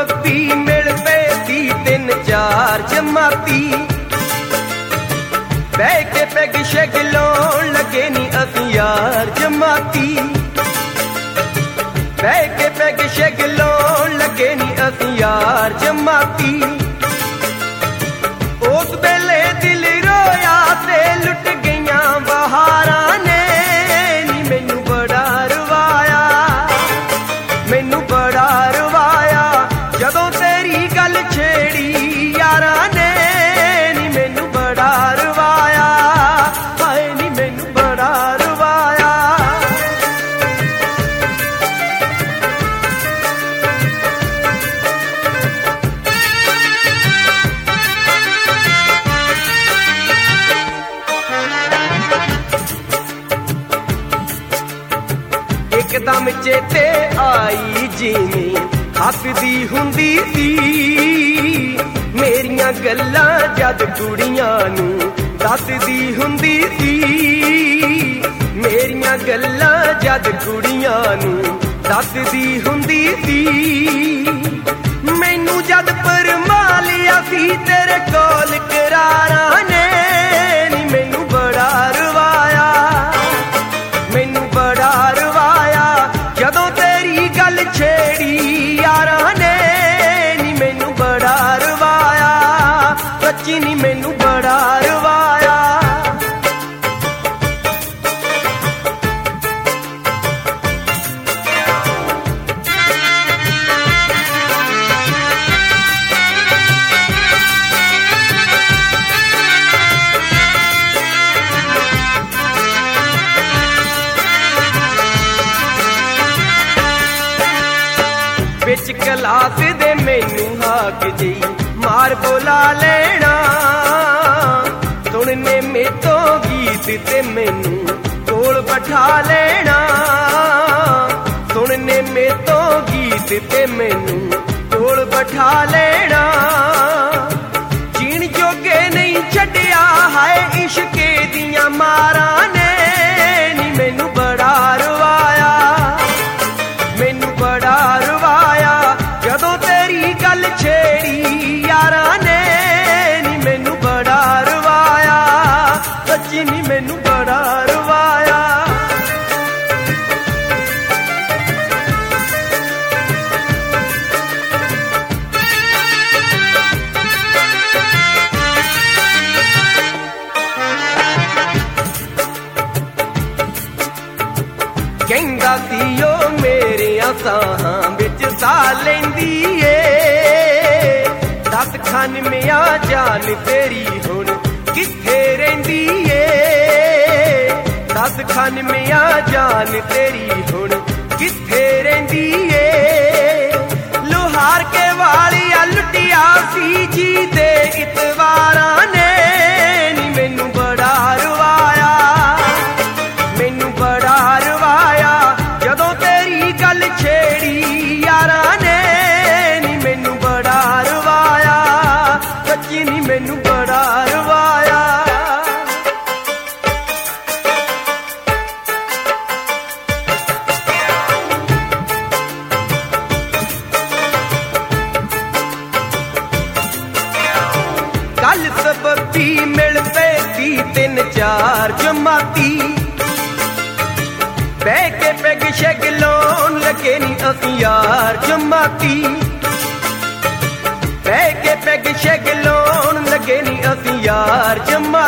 ਸਬੱਬੀ ਮਿਲ ਪਏ ਸੀ 3-4 ਜਮਾਤੀ। ਬਹਿ ਕੇ ਪੈਗ ਸ਼ੈਗ ਲਾਉਣ ਲੱਗੇ ਨੀ ਅਸੀਂ ਯਾਰ ਜਮਾਤੀ। ਬਹਿ ਕੇ ਪੈਗ ਸ਼ੈਗ ਲਾਉਣ ਲੱਗੇ ਨੀ ਅਸੀਂ ਯਾਰ ਜਮਾਤੀ। ਉਸ ਵੇਲੇ ਦਿਲ ਰੋਇਆ ਤੇ ਲੁੱਟ ਗਈਆਂ ਬਹਾਰਾਂ ਨੇ ਨੀ ਮੈਨੂੰ ਬੜਾ ਰਵਾਇਆ, ਮੈਨੂੰ ਬੜਾ ਰਵਾਇਆ ਜਦੋਂ ਤੇਰੀ ਗੱਲ ਛੇੜੀ ਯਾਰਾਂ ਨੇ ਨੀ ਮੈਨੂੰ ਬੜਾ ਰਵਾਇਆ, ਹਾਏ ਨੀ ਮੈਨੂੰ ਬੜਾ ਰਵਾਇਆ। ਇੱਕਦਮ ਚੇਤੇ ਆਈ ਜਿਵੇਂ ਹੱਸਦੀ ਹੁੰਦੀ ਸੀ, ਮੇਰੀਆਂ ਗੱਲਾਂ ਜਦ ਕੁੜੀਆਂ ਨੂੰ ਦੱਸਦੀ ਹੁੰਦੀ ਸੀ। ਮੇਰੀਆਂ ਗੱਲਾਂ ਜਦ ਕੁੜੀਆਂ ਨੂੰ ਦੱਸਦੀ ਹੁੰਦੀ ਸੀ। ਮੈਨੂੰ ਜਦ ਪਰਮਾ ਲਿਆ ਸੀ ਤੇਰੇ ਕੋਲ ਕਰਾਰਾਂ ਨੇ ਨੀ ਮੈਨੂੰ ਬੜਾ ਰਵਾਇਆ, ਮੈਨੂੰ ਬੜਾ ਰਵਾਇਆ ਜਦੋਂ ਤੇਰੀ ਗੱਲ ਛੇੜੀ ਯਾਰਾਂ ਨੇ ਨੀ ਮੈਨੂੰ ਬੜਾ ਰਵਾਇਆ, ਸੱਚੀ ਨੀ ਮੈਨੂੰ ਬੜਾ ਰਵਾਇਆ। ਵਿੱਚ ਕਲਾਸ ਦੇ ਮੈਨੂੰ ਹਾਕ ਜੀ ਮਾਰ ਬੁਲਾ ਲੈਣਾ, ਸੁਣਨੇ ਮੇਤੋਂ ਗੀਤ ਤੇ ਮੈਨੂੰ ਕੋਲ ਬਿਠਾ ਲੈਣਾ। ਸੁਣਨੇ ਮੇਤੋਂ ਗੀਤ ਤੇ ਮੈਨੂੰ ਕੋਲ ਬਿਠਾ ਲੈਣਾ। ਜੀਣ ਜੋਗੇ ਨਹੀਂ ਛੱਡਿਆ ਹਾਏ ਇਸ਼ਕੇ ਦੀਆਂ ਮਾਰਾਂ ਨੇ ਨੀ ਮੈਨੂੰ ਬੜਾ ਰਵਾਇਆ, ਮੈਨੂੰ ਬੜਾ ਰਵਾਇਆ ਜਦੋਂ ਤੇਰੀ ਗੱਲ ਛੇੜੀ ਯਾਰਾਂ ਨੇ ਨੀ ਮੈਨੂੰ ਬੜਾ ਰਵਾਇਆ, ਸੱਚੀ ਨੀ ਮੈਨੂੰ ਬੜਾ ਰਵਾਇਆ। ਕਹਿੰਦਾ ਸੀ ਉਹ ਮੇਰਿਆਂ ਸਾਹਾਂ ਵਿੱਚ ਸਾਹ ਲੈਂਦੀ ਏ, ਦੱਸ ਖਾਨਵਿਆਂ ਜਾਨ ਤੇਰੀ ਹੁਣ ਕਿੱਥੇ ਰਹਿੰਦੀ ਏ। ਦੱਸ ਖਾਨਵਿਆਂ ਜਾਨ ਤੇਰੀ ਹੁਣ ਕਿੱਥੇ ਰਹਿੰਦੀ ਏ। ਲੁਹਾਰ ਕੇ ਵਾਲੀਆਂ ਲੁੱਟਿਆ ਸੀ ਜੀ ਦੇ ਇਤਵਾਰਾਂ ਨੇ ਨੀ ਮੈਨੂੰ ਬੜਾ ਰਵਾਇਆ, ਮੈਨੂੰ ਬੜਾ ਰਵਾਇਆ ਜਦੋਂ ਤੇਰੀ ਗੱਲ ਛੇੜੀ ਯਾਰਾਂ ਨੇ ਨੀ ਮੈਨੂੰ ਬੜਾ ਰਵਾਇਆ, ਸੱਚੀ ਨੀ ਮੈਨੂੰ ਬੜਾ ਰਵਾਇਆ। ਗੱਲ ਸਬੱਬੀ ਮਿਲ ਪਏ ਸੀ 3-4 ਜਮਾਤੀ। ਬਹਿ ਕੇ ਪੈਗ ਸ਼ੈਗ ਲਾਉਣ ਲੱਗੇ ਨੀ ਅਸੀਂ ਯਾਰ ਜਮਾਤੀ। ਬਹਿ ਕੇ ਪੈਗ ਸ਼ੈਗ ਲਾਉਣ ਲੱਗੇ ਨੀ ਅਸੀਂ ਯਾਰ ਜਮਾਤੀ।